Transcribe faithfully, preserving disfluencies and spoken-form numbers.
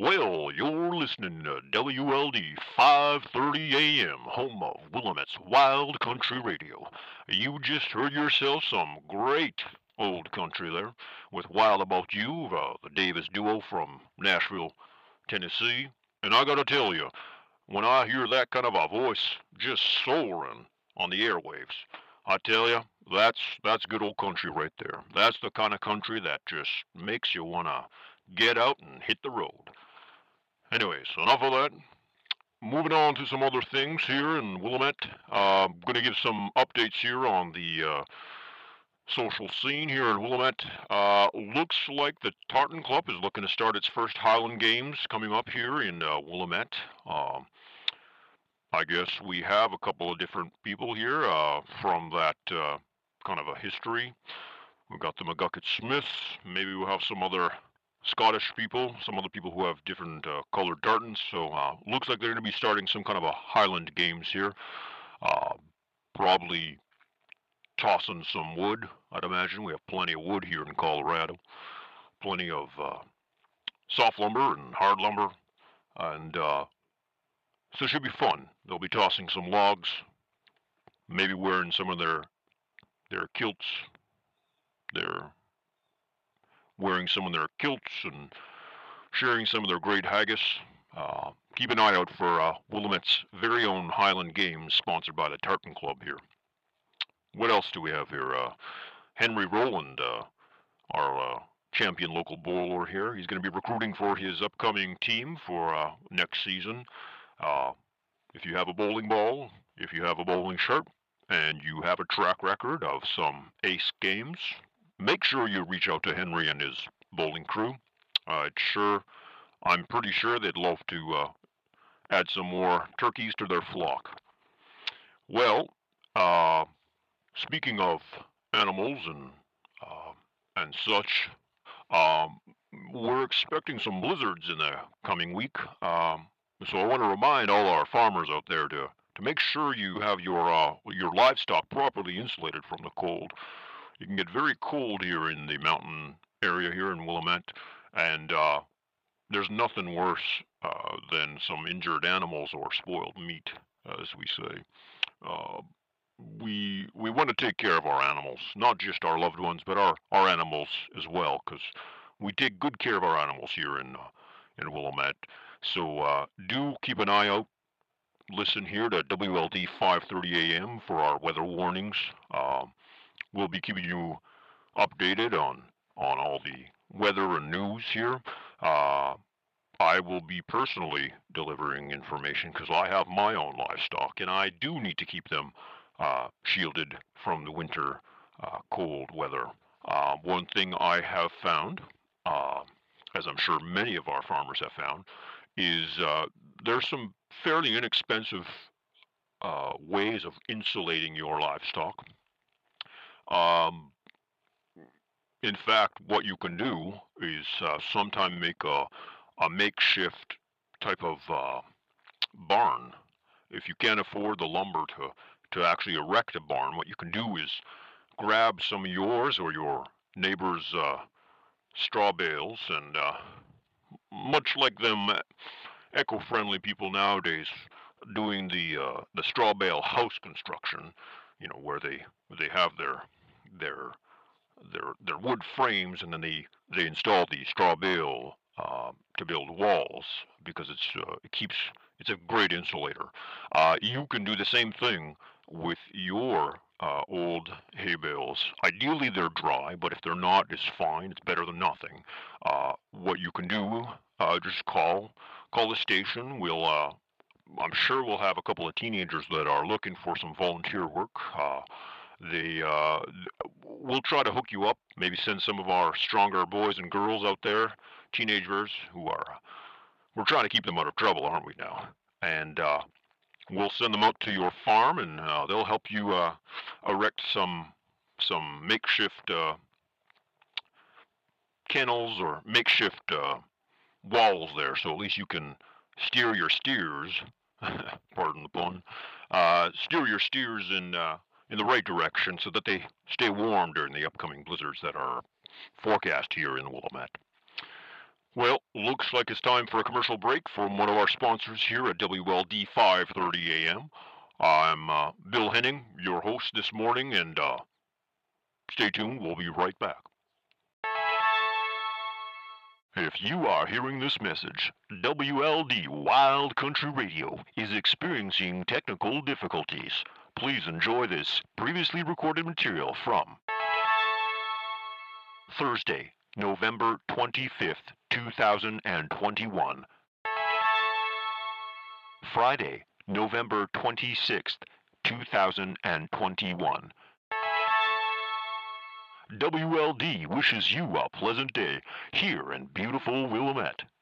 Well, you're listening to W L D five thirty A M, home of Willamette's Wild Country Radio. You just heard yourself some great old country there with Wild About You, uh, the Davis duo from Nashville, Tennessee. And I gotta tell you, when I hear that kind of a voice just soaring on the airwaves, I tell you, that's that's good old country right there. That's the kind of country that just makes you wanna get out and hit the road. Anyways, enough of that. Moving on to some other things here in Willamette. Uh, I'm going to give some updates here on the uh, social scene here in Willamette. Uh, looks like the Tartan Club is looking to start its first Highland Games coming up here in uh, Willamette. Um, I guess we have a couple of different people here uh, from that uh, kind of a history. We've got the McGucket Smiths. Maybe we'll have some other Scottish people, some other people who have different uh, colored tartans. So uh, looks like they're going to be starting some kind of a Highland Games here. Uh, Probably tossing some wood. I'd imagine we have plenty of wood here in Colorado. Plenty of uh, soft lumber and hard lumber, and uh, so it should be fun. They'll be tossing some logs, maybe wearing some of their their kilts, their wearing some of their kilts and sharing some of their great haggis. Uh, keep an eye out for uh, Willamette's very own Highland Games, sponsored by the Tartan Club here. What else do we have here? Uh, Henry Rowland, uh, our uh, champion local bowler here. He's going to be recruiting for his upcoming team for uh, next season. Uh, if you have a bowling ball, if you have a bowling shirt, and you have a track record of some ace games, make sure you reach out to Henry and his bowling crew. Uh, it's sure, I'm pretty sure they'd love to uh, add some more turkeys to their flock. Well, uh, speaking of animals and uh, and such, um, we're expecting some blizzards in the coming week. Um, so I want to remind all our farmers out there to to make sure you have your uh, your livestock properly insulated from the cold. It can get very cold here in the mountain area here in Willamette, and uh, there's nothing worse uh, than some injured animals or spoiled meat, as we say. Uh, we we want to take care of our animals, not just our loved ones, but our, our animals as well, because we take good care of our animals here in uh, in Willamette. So uh, do keep an eye out. Listen here to W L D five thirty A M for our weather warnings. Um, we'll be keeping you updated on on all the weather and news here. Uh, I will be personally delivering information because I have my own livestock and I do need to keep them uh, shielded from the winter uh, cold weather. Uh, one thing I have found, uh, as I'm sure many of our farmers have found, is uh, there's some fairly inexpensive uh, ways of insulating your livestock. Um, in fact, what you can do is uh, sometime make a, a makeshift type of uh, barn. If you can't afford the lumber to, to actually erect a barn, what you can do is grab some of yours or your neighbor's uh, straw bales and uh, much like them eco-friendly people nowadays doing the uh, the straw bale house construction, you know, where they they have their their their their wood frames and then they they install the straw bale uh, to build walls because it's uh, it keeps it's a great insulator. Uh, you can do the same thing with your uh, old hay bales. Ideally, they're dry, but if they're not, it's fine. It's better than nothing. Uh, what you can do, uh, just call call the station. We'll uh, I'm sure we'll have a couple of teenagers that are looking for some volunteer work. Uh, they uh, we'll try to hook you up. Maybe send some of our stronger boys and girls out there, teenagers who are. We're trying to keep them out of trouble, aren't we now? And uh, we'll send them out to your farm, and uh, they'll help you uh, erect some some makeshift uh, kennels or makeshift uh, walls there, so at least you can steer your steers. Pardon the pun. Uh, steer your steers in uh, in the right direction so that they stay warm during the upcoming blizzards that are forecast here in Willamette. Well, looks like it's time for a commercial break from one of our sponsors here at W L D five thirty A M. I'm uh, Bill Henning, your host this morning, and uh, stay tuned. We'll be right back. If you are hearing this message, W L D Wild Country Radio is experiencing technical difficulties. Please enjoy this previously recorded material from Thursday, November twenty-fifth, two thousand twenty-one. Friday, November twenty-sixth, two thousand twenty-one. W L D wishes you a pleasant day here in beautiful Willamette.